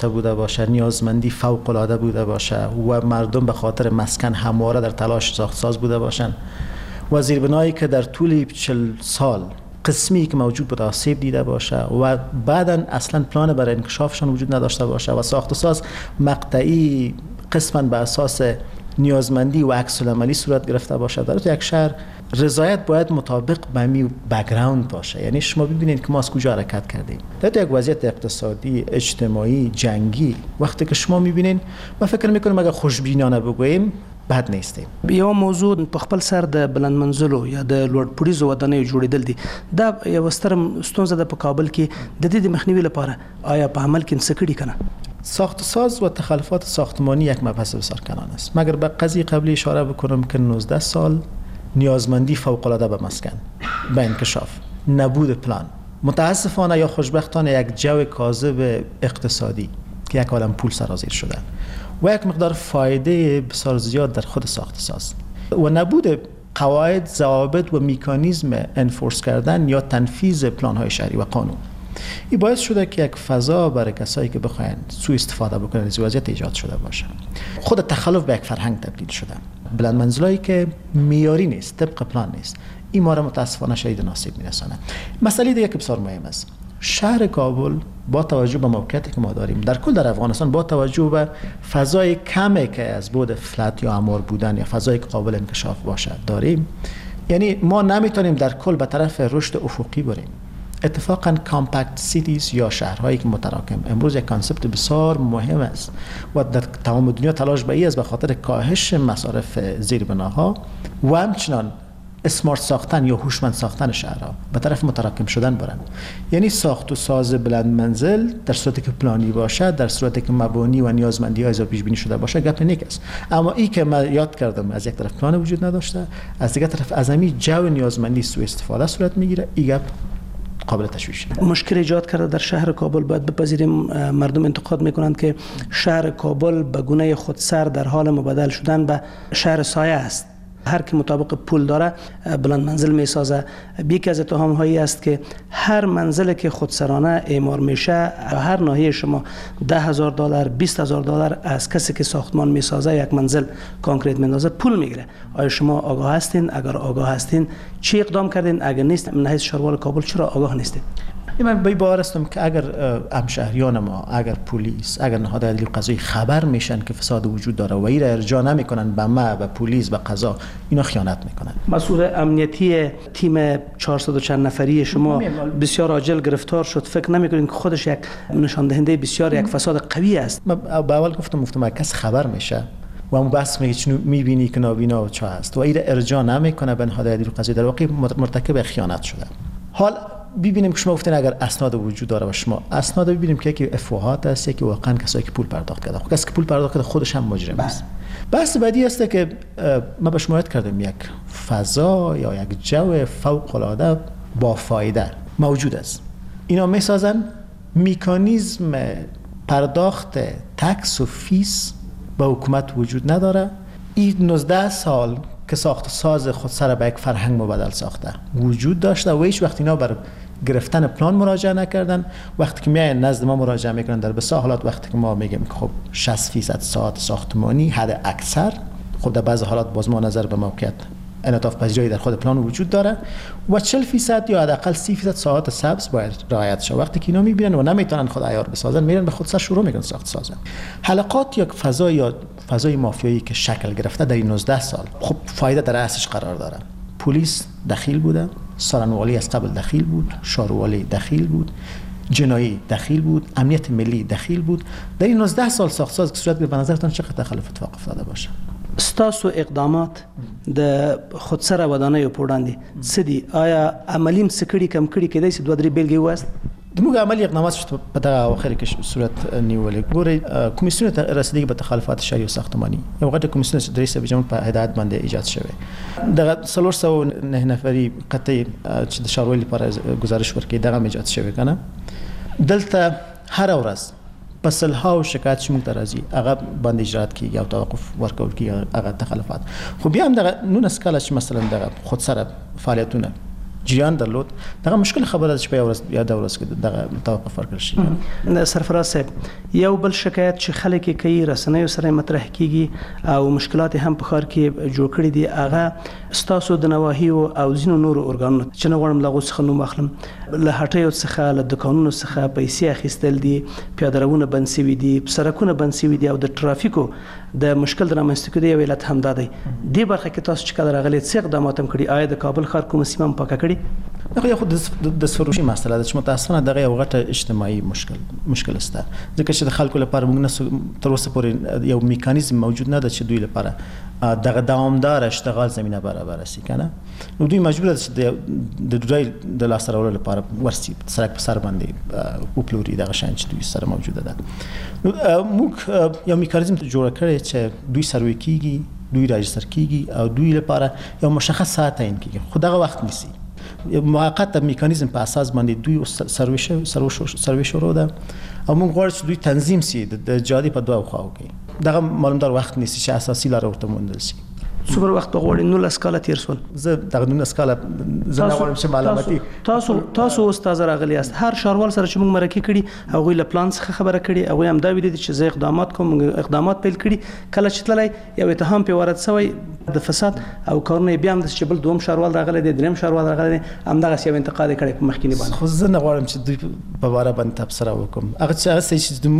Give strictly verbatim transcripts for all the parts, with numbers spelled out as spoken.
داشته بوده باشه، نیازمندی فوق العاده بوده باشه و مردم به خاطر مسکن همواره در تلاش ساخت ساز بوده باشن و زیربنایی که در طول چهل سال قسمی که موجود بود آسیب دیده باشه و بعداً اصلا پلان برای انکشافشان وجود نداشته باشه و ساخت و ساز مقطعی قسماً به اساس نیازمندی و عکس العملی صورت گرفته باشه. در یک شهر رضایت باید مطابق به می بک‌گراند باشه. یعنی شما ببینید که ما از کجا حرکت کردیم. در یک وضعیت اقتصادی، اجتماعی، جنگی وقتی که شما میبینین، ما فکر میکنم اگر خوشبینانه بگوییم بد نیستیم. یو موضوع په خپل سر د بلند منزلو یا د لوړ پوړیزو ودانیو جوړېدل دي. دا یو ستر ستونزه ده په کابل کې. د دې د مخنیوي لپاره آیا په عمل کې څه کړي کنه؟ ساخت ساز و تخلفات ساختمانی یک مبحث بسیار کنان است. مگر به قضیه قبلی اشاره بکنم که نوزده سال نیازمندی فوق العاده به مسکن، به انکشاف، نبود پلان، متاسفانه یا خوشبختانه یک جو کاذب اقتصادی که یک عالم پول سرازیر شده و یک مقدار فایده بسیار زیاد در خود ساخت ساز و نبود قواعد، ضوابط و مکانیزم انفورس کردن یا تنفیذ پلان های شهری و قانون، این باعث شده که یک فضا برای کسایی که بخواین سوء استفاده بکنن از وضعیت ایجاد شده باشه. خود تخلف به یک فرهنگ تبدیل شده. بلند منزلایی که معیاری نیست، طبق پلان نیست، این ما را متاسفانه شدید آسیب میرسانه. مسئله دیگه که بسیار مهم است، شهر کابل با توجه به موقعیتی که ما داریم در کل در افغانستان، با توجه به فضای کمی که از بود فلت یا عمار بودن یا فضای قابل انکشاف باشه داریم، یعنی ما نمیتونیم در کل به طرف رشد افقی بریم. اتفاقا کامپکت سیتیز یا شهرهایی که متراکم امروز یک کانسپت بسیار مهم است و در تمام دنیا تلاش به این است به خاطر کاهش مصارف زیربناها و همچنان اسمارت ساختن یا هوشمند ساختن شهرها به طرف متراکم شدن برن. یعنی ساخت و ساز بلند منزل در صورتی که پلانی باشه، در صورتی که مبانی و نیازمندی های پیش بینی شده باشه، گپ نیک است. اما این که من یاد کردم از یک طرف پلان وجود نداشته، از دیگر طرف از همین جو نیازمندی سوء استفاده صورت میگیره، این گپ قابل تشویش. مشکل ایجاد کرده در شهر کابل. باید بپذیریم مردم انتقاد میکنند که شهر کابل به گونه خودسر در حال مبدل شدن به شهر سایه است. هر که مطابق پول داره بلند منزل میسازه. یکی از اتهام هایی است که هر منزل که خودسرانه اعمار میشه، هر ناحیه شما ده هزار دلار، بیست هزار دلار از کسی که ساختمان میسازه یک منزل کانکریت میندازه پول میگیره. آیا شما آگاه هستین؟ اگر آگاه هستین چی اقدام کردین؟ اگر نیست، من حیث شهروار کابل چرا آگاه نیستین؟ من به باور هستم که اگر همشهریان ما، اگر پلیس، اگر نهادهای عدلی قضایی خبر میشن که فساد وجود داره و این را ارجاع نمیکنن به ما، به پلیس، به قضا، اینا خیانت میکنن. مسئول امنیتی تیم چهارصد و چند نفری شما بسیار عاجل گرفتار شد. فکر نمیکنین که خودش یک نشان دهنده بسیار یک فساد قوی است؟ من به اول گفتم گفتم کس خبر میشه و اون بس میگه چنو میبینی که نابینا و چه هست و این را ارجاع نمیکنه به نهادهای عدلی قضایی، در واقع مرتکب خیانت شده. حال ببینیم که شما گفتین اگر اسناد وجود داره و شما اسناد ببینیم که یکی افواهات است، یکی واقعا کسایی که پول پرداخت کرده. خب کسی که پول پرداخت کرده خودش هم مجرم است. بحث بعدی است که ما به شما یاد کردم یک فضا یا یک جو فوق العاده با فایده موجود است. اینا میسازن مکانیزم پرداخت تکس و فیس به حکومت وجود نداره. این نوزده سال که ساخت ساز خود سر به یک فرهنگ مبدل ساخته وجود داشته و هیچ وقت اینا بر گرفتن پلان مراجعه نکردن. وقتی که میاین نزد ما مراجعه میکنن در بسیار حالات، وقتی که ما میگیم که خب شصت فیصد ساعت ساختمانی حد اکثر، خب در بعض حالات باز ما نظر به موقعیت انعطاف پذیری در خود پلان وجود داره و چهل فیصد یا حداقل سی فیصد ساعت سبز باید رعایت شه. وقتی که اینا میبینن و نمیتونن خود عیار بسازن، میرن به خود سر شروع میکنن ساخت سازن. حلقات یا فضا یا فضای مافیایی که شکل گرفته در این نوزده سال، خب فایده در اصلش قرار داره. پلیس دخیل بوده، سارنوالی از قبل دخیل بود، شاروالی دخیل بود، جنایی دخیل بود، امنیت ملی دخیل بود. در این نوزده سال ساخت ساز که صورت گرفت، به نظرتان چقدر تخلف اتفاق افتاده باشه؟ ستاسو اقدامات د خودسره ودانیو په وړاندې څه دي؟ آیا عملي څه کړي کم کړي کېدای شي دوه درې بیلګې ووایاست؟ موږ عملي اقدامات شته په دغه اواخر کې صورت نیولې. ګورئ، کمیسیون رسیدگی به تخلفات شهری و ساختمانی یو غټه کمیسیون چې درې سوه جمع په هدایت باندې ایجاد شوی. دغه څلور سوه نه نفري قطعي چې د ښاروالۍ لپاره ګزارش ورکړي دغه ایجاد شوی کنه. دلته هر ورځ پسلها و شکایت چې موږ ته راځي هغه باندې اجرات کیږي او توقف ورکول کیږي هغه تخلفات. خو بیا هم دغه نولس کاله چې مثلا دغه خودسره فعالیتونه جریان درلود. دغه مشکل خبره چې په یو ورځ یا د ورځ کې دغه توقف ورکړل شي. سرفراز صاحب، یو بل شکایت چې خلک کوي رسنیو سره مطرح کیږي او مشکلات هم په ښار کې جوړ کړي دي، هغه ستاسو د نواحیو او ځینو نورو ارګانونو چې نه غواړم له هغو څخه نوم اخلم، له هټیو څخه له دوکانونو څخه پیسې اخیستل دي، پیاده روونه بند سوي دي، سړکونه بند سوي دي او د ټرافیکو د مشکل د رامنځته کېدو یو علت هم دا دی. دې برخه کې تاسو چې کله راغلي څه اقدامات هم کړي؟ آیا د کابل ښار کومه سیمه هم پاکه کړې؟ دغه یو خو د سروشي مسله ده چې متاسفانه دغه یو غټه اجتماعي مشکل مشکل است، ځکه چې د خلکو لپاره موږ تر اوسه پورې یو میکانیزم موجود نه ده چې دوی لپاره دغه دوامدار اشتغال زمينه برابر شي کنه. نو دوی مجبور دي چې د دوی د لاس راوړلو لپاره ورسي سرک په سر باندې او پلوري دغه شان چې دوی سره موجوده ده. نو موږ یو میکانیزم جوړ کړی چې دوی سروي کیږي، دوی راجستر کیږي او دوی لپاره یو مشخص ساعت تعیین کیږي، خو دغه وخت نیسي. موقت میکانیزم په اساس باندې دوی سروش سروش شروع ده او موږ غواړو چې دوی تنظیم سي د جادي په دوه خواو کې. دغه معلومدار وخت نیسي چې اساسي لار ورته موندل سي. څومره وخت غواړي؟ نولس کاله تیر سول. زه دغه نولس کاله زه نه غواړم چې معلوماتي تاسو تاسو استاد راغلی است. هر شاروال سره چې موږ مرکه کړي هغه له پلان څخه خبره کړي، هغه هم دا ویلي چې زه اقدامات کوم، اقدامات پیل کړي. کله چې تللی یو اتهام په ورد شوی د فساد او کارونه بیا هم د چې بل دوم شاروال راغلی دی، دریم شاروال راغلی دی، هم دغه یو انتقاد کړي په مخکینی باندې. خو زه نه غواړم چې دوی په واره باندې تبصره وکم. هغه چې چې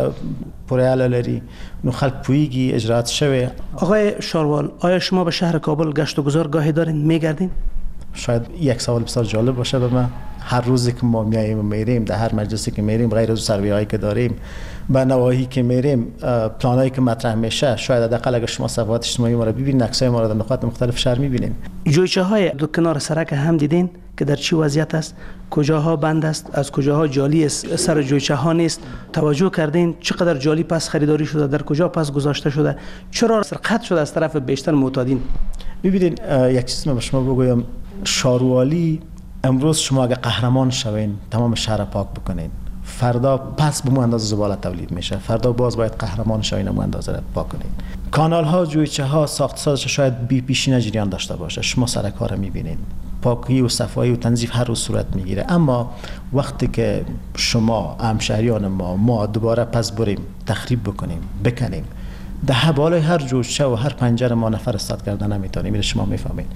موږ پوره لري نو خلک پویږي اجرات شوی. آقای شاروال، آیا شما به شهر کابل گشت و گذار گاهی دارین میگردین؟ شاید یک سوال بسیار جالب باشه به من. هر روزی که ما میاییم و میریم، در هر مجلسی که میریم، غیر از سروی‌هایی که داریم، به نواحی که میریم، پلانایی که مطرح میشه، شاید حداقل اگر شما صفحات اجتماعی ما رو ببینید، عکسای ما رو در نقاط مختلف شهر میبینیم. جویچه های دو کنار سرک هم دیدین که در چی وضعیت است؟ کجاها بند است، از کجاها جالی است، سر جویچه ها نیست؟ توجه کردین چقدر جالی پس خریداری شده، در کجا پس گذاشته شده، چرا سرقت شده از طرف بیشتر معتادین؟ ببینید یک چیز من به شما بگویم، شاروالی امروز شما اگه قهرمان شوین تمام شهر پاک بکنین، فردا پس به مو اندازه زباله تولید میشه، فردا باز باید قهرمان شوین مو اندازه پاک کنین. کانال ها، جویچه ها، ساخت سازش شاید بی پیشینه جریان داشته باشه، شما سر کار میبینید، پاکی و صفایی و تنظیف هر روز صورت میگیره. اما وقتی که شما همشهریان ما ما دوباره پس بریم تخریب بکنیم، بکنیم، ده بالای هر جوجه و هر پنجره ما نفر استاد کردن نمیتونیم. میره شما میفهمید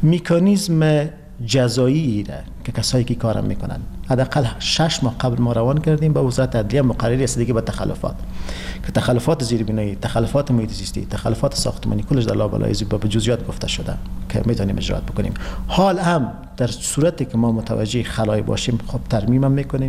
میکانیزم جزایی را که کسایی که کارم میکنن حداقل شش ماه قبل ما روان کردیم با وزارت عدلیه مقرری است دیگه با تخلفات که تخلفات زیربنایی، تخلفات محیط زیستی، تخلفات ساختمانی کلش در لابلای با جزئیات گفته شده که میتونیم اجرا بکنیم. حال هم در صورتی که ما متوجه خلای باشیم خب ترمیم هم میکنیم،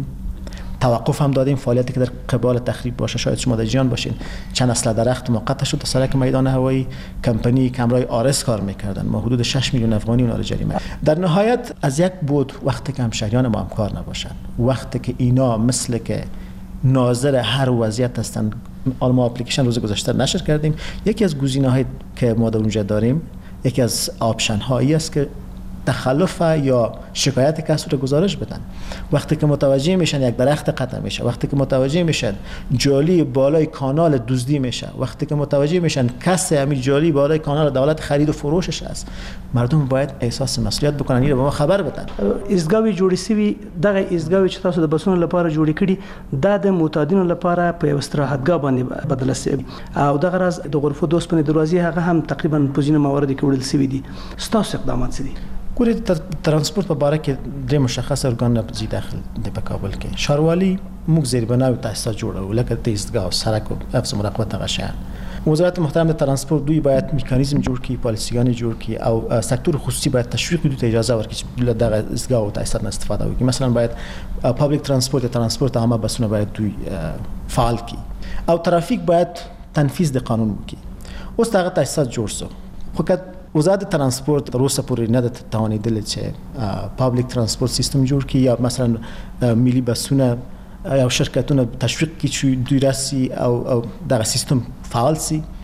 توقف هم دادیم. فعالیتی که در قبال تخریب باشه، شاید شما در جریان باشین چند اصل درخت موقت شد سرک میدان هوایی، کمپانی کمرای آرس کار میکردن، ما حدود شش میلیون افغانی اونا رو جریمه. در نهایت از یک بود وقتی که همشهریان ما هم کار نباشن، وقتی که اینا مثل که ناظر هر وضعیت هستن، ما اپلیکیشن روز گذشته نشر کردیم. یکی از گزینه‌هایی که ما در اونجا داریم، یکی از آپشن هایی است که تخلف یا شکایت کسی رو گزارش بدن. وقتی که متوجه میشن یک درخت قطع میشه، وقتی که متوجه میشن جالی بالای کانال دزدی میشه، وقتی که متوجه میشن کسی همین جالی بالای کانال دولت خرید و فروشش است، مردم باید احساس مسئولیت بکنن، اینو به ما خبر بدن. ایستگاهی جوړی سوي، دغه ایستگاهی چې تاسو د بسونو لپاره جوړی کړي دا د معتادینو لپاره په یو استراحتګاه باندې بدل شوی او دغه راز د غرفو د اوسپنې دروازې هغه هم تقریبا په ځینو مواردو کې وړل شوي دي. ستاسو اقدامات څه دي؟ ګورې ترانسپورت په باره کې درې مشخص ارګان زی داخل دی په کابل کې. ښاروالي موږ زیربنا او تاسیسات جوړو لکه د ایستګاه او سړک او حفظ مراقبت دغه شیان. وزارت محترم د ترانسپورت دوی باید میکانیزم جوړ کړي، پالیسیګانې جوړ کړي او سکتور خصوصي باید تشویق کړي، ته اجازه ورکړي چې دغه ایستګاه او تاسیسات نه استفاده وکړي. مثلا باید پابلیک ترانسپورت یا ترانسپورت عامه بسونه باید دوی فعال کړي او ترافیک باید تنفیذ د قانون وکړي. اوس دغه تاسیسات جوړ شو، خو که وزارت ترانسپورت تر اوسه پورې نه ده توانېدلې چې پابلیک ترانسپورت سیستم جوړ کړي یا مثلا ملي بسونه یا شرکتونه تشویق کړي چې دوی راسي او دغه سیستم فعال سي،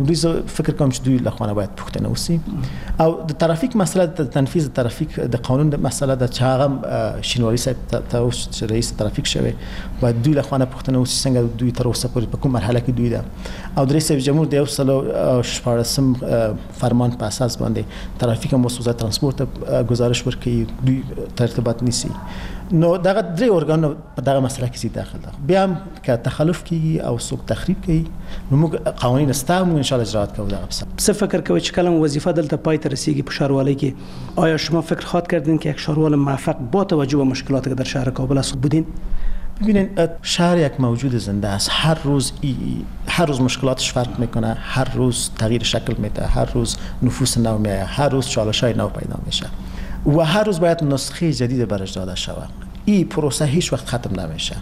دوی فکر کوم چې دوی لخوانه باید پوښتنه وسی او د ترافیک مسله د تنفيذ ترافیک د قانون د مسله د چاغم شینواری صاحب ته اوس رئیس ترافیک شوی باید دوی لخوانه پوښتنه وسی څنګه دوی تر اوسه پورې په کوم مرحله کې دوی ده او د رئیس جمهور د یو سلو شپاړسم فرمان په اساس باندې ترافیک مو وزارت ترانسپورت گزارش ورکړي دوی ترتیبات نیسي نو دغه درې ارګان په دغه مسله کې داخل ده بیا هم که تخلف کوي او څوک تخریب کوي نو موږ قوانین استا موږ ان شاء الله اجرات کوو دغه بس څه فکر کوي چې کلم وظیفه دلته پای ته رسیږي په شهروالۍ کې آیا شما فکر خواهد کردین که یک شهروال موفق با توجه به مشکلاتی که در شهر کابل است بودین؟ ببینین شهر یک موجود زنده است هر روز ای هر روز مشکلاتش فرق میکنه هر روز تغییر شکل میده هر روز نفوس نو میاد هر روز چالش‌های نو پیدا میشه و هر روز باید نسخه جدید برش داده شود این پروسه هیچ وقت ختم نمیشه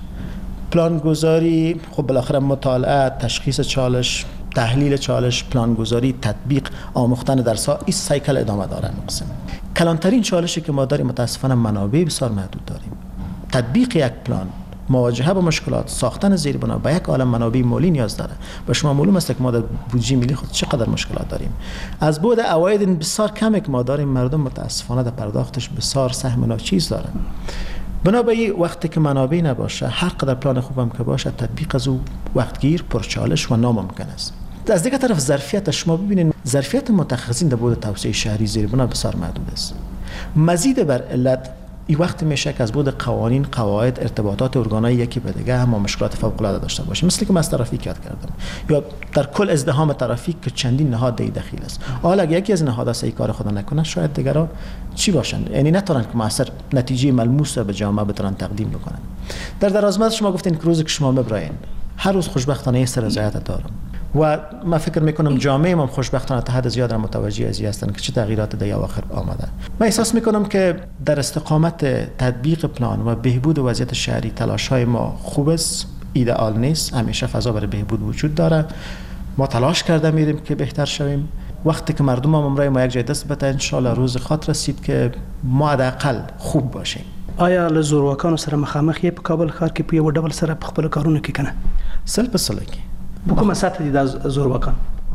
پلانگذاری خب بالاخره مطالعه تشخیص چالش تحلیل چالش پلانگذاری تطبیق آموختن درس‌ها این سایکل ادامه داره مقسم کلانترین چالشی که ما داریم متاسفانه منابع بسیار محدود داریم تطبیق یک پلان مواجهه با مشکلات ساختن زیربنا با یک عالم منابع مالی نیاز داره و شما معلوم است که ما در بودجه ملی خود چقدر مشکلات داریم از بود عواید بسیار کمی که ما داریم مردم متاسفانه در پرداختش بسیار سهم ناچیز دارن بنابراین وقتی که منابع نباشه هر قدر پلان خوبم که باشه تطبیق از او وقتگیر پرچالش و ناممکن است از دیگه طرف ظرفیت شما ببینید ظرفیت متخصصین در بود توسعه شهری زیربنا بسیار محدود است مزید بر علت این وقت میشه که از بود قوانین قواعد ارتباطات ارگانهای یکی به دیگه هم مشکلات فوق العاده داشته باشیم مثل که من از ترافیک یاد کردم یا در کل ازدحام ترافیک که چندین نهاد دی دخیل است حالا اگه یکی از نهادها صحیح کار خود نکنه شاید دیگران چی باشن یعنی نتونن که موثر نتیجه ملموس به جامعه بتونن تقدیم بکنن در درازمد شما گفتین که روزی که شما مبراین هر روز خوشبختانه سر رضایت دارم و من فکر میکنم جامعه ما خوشبختانه تا حد زیاد متوجه از هستند که چه تغییرات در اواخر آمده من احساس میکنم که در استقامت تطبیق پلان و بهبود وضعیت شهری تلاش های ما خوب است ایدئال نیست همیشه فضا برای بهبود وجود داره ما تلاش کرده میریم که بهتر شویم وقتی که مردم هم امروز ما یک جای دست بده ان شاء الله روز خاطر رسید که ما حداقل خوب باشیم آیا له زورواکانو سره مخامخ یې په کابل ښار کې په یو ډول سره په خپل کارونو کې کنه سل په سل کې په کومه سطح دي د زورواکان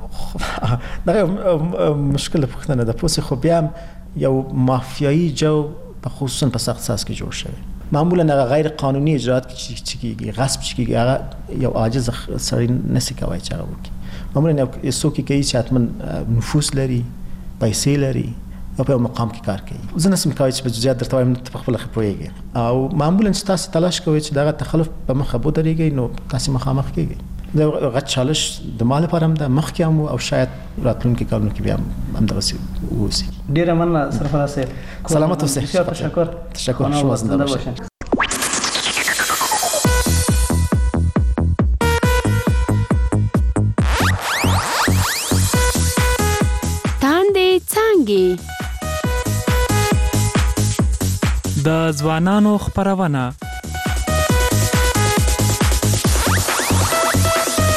دا مشکل پختنه ده پوسې خو بیا هم یو مافیایی جو په خصوصا په سخت ساس کې جوړ شوی معمولا غیر قانوني اجرات کې چې کیږي غصب چې کیږي هغه یو عاجز سړی نسی کوي چې هغه وکړي معمولا یو څوک کوي چې حتما نفوس لري پیسې لري او په مقام کې کار کوي زه نسم کوي چې په جزئیات درته وایم ته خپل خپويږي او معمولا چې تاسو تلاش کوئ چې دا تخلف په مخه بو درېږي نو تاسو مخامخ کیږي دا غټ چالش د مال لپاره هم د مخ کې هم او شاید راتلونکي کارونه کې بیا هم درسي وسی ډیره مننه سرفراز صاحب سلامت اوسئ تشکر تشکر شما زنده باشید د ځوانانو خبرونه